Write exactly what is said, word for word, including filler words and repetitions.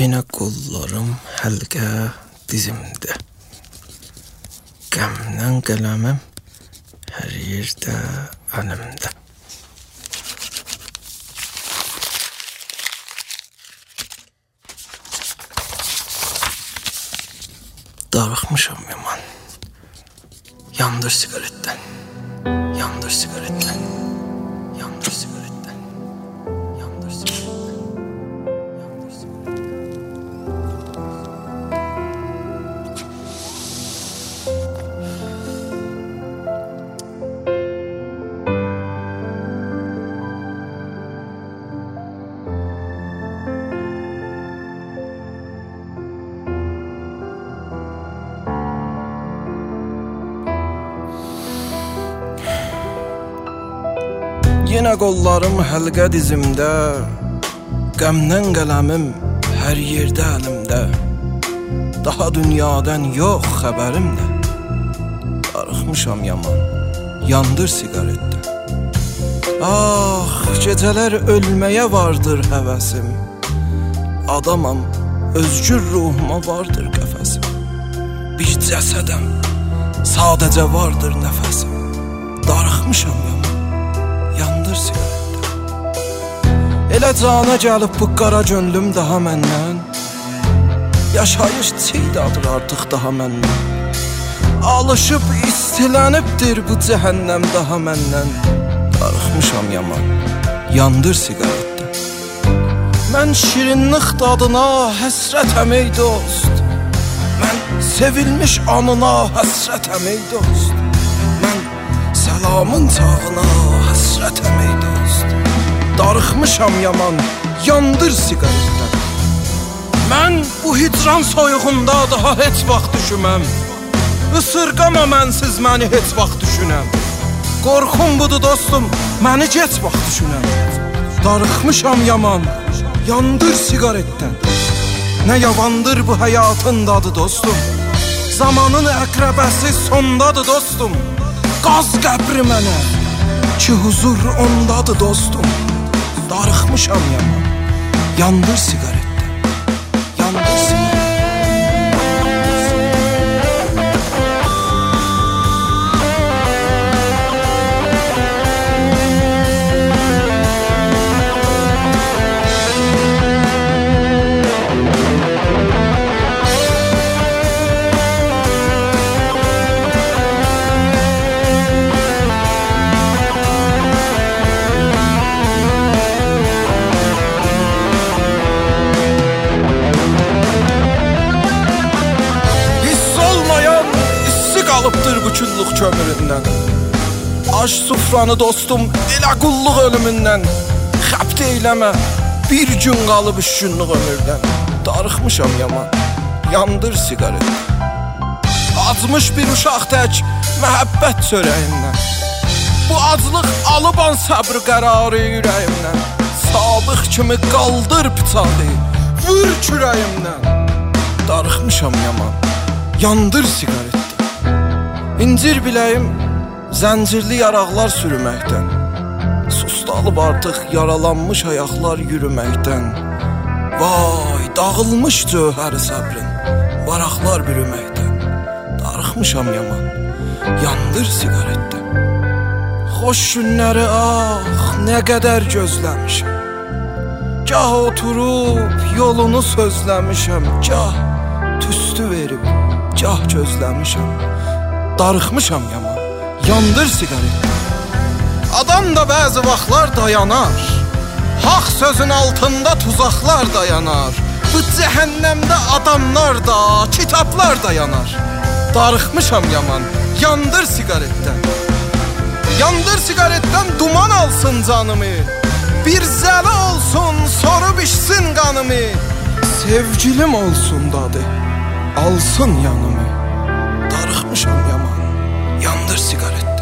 Yine kollarım həlqə dizimdə. Qəmdən qələmim hər yerdə əlimdə. Darıxmışam yaman. Yandır sigaretdən. Yandır sigaretdən. Yandır sigaretdən. Yandır sigaretdən. Yandır sigaretdən. Yine qollarım həlqə dizimdə, qəmdən qələmim hər yerdə əlimdə. Daha dünyadan yox xəbərimdə. Darıxmışam yaman, yandır sigaretdə. Ah, gecələr ölməyə vardır həvəsim. Adamam, özgür ruhuma vardır qəfəsim. Bir cəsədəm, sadəcə vardır nəfəsim. Darıxmışam yaman, yandır sigaretdə. Elə cana gəlib bu qara gönlüm daha məndən. Yaşayış çiğdadır artıq daha məndən. Alışıb istilənibdir bu cəhənnəm daha məndən. Darıxmışam yaman, yandır sigaretdə. Mən şirinlik dadına həsrətəm ey dost. Mən sevilmiş anına həsrətəm ey dost. Mən səlamın çağına həsrətəm ey dost. Darıxmışam yaman, yandır sigaretdən. Mən bu hicran soyuğunda daha heç vaxt düşüməm. Isırqama mənsiz məni heç vaxt düşünəm. Qorxum budur dostum, məni geç vaxt düşünəm. Darıxmışam yaman, yandır sigaretdən. Nə yavandır bu həyatın dadı dostum. Zamanın əqrəbəsi sondadır dostum. Qaz qəbri mənə, ki huzur ondadır dostum. Darıxmışam yaman, yandır sigaretdən. Yandır sigaretdən. Qalıbdır bu külluq kömüründən. Aş sufranı dostum elə qulluq ölümündən. Xəbt eyləmə, bir gün qalıb üç günlük ömürdən. Darıxmışam yaman, yandır sigaretdən. Acmış bir uşaq tək məhəbbət çörəyindən. Bu aclıq alıban səbr qərarı ürəyimdən. Sabıq kimi qaldır bıçağı, vur kürəyimdən. Darıxmışam yaman, yandır sigaretdən. İncir biləyim, zəncirli yaraqlar sürməkdən. Sustalıb artıq yaralanmış ayaqlar yürüməkdən. Vay, dağılmış cövhəri səbrin, varaqlar bürüməkdən. Darıxmışam yaman, yandır sigaretdən. Xoş günləri ah, nə qədər gözləmişəm. Gah oturub yolunu sözləmişəm, gah tüstü verib, gah gözləmişəm. Darıxmışam yaman, yandır sigaretdən. Adam da bəzi vaxtlar dayanar. Haq sözün altında tuzaqlar dayanar. Bu cəhənnəmdə adamlar da, kitablar dayanar. Darıxmışam yaman, yandır sigaretdən. Yandır sigaretdən, duman alsın canımı. Bir zələ olsun, soru bişsin qanımı. Sevgilim olsun dadı, alsın yanımı. Darıxmışam yaman, yandır sigaret.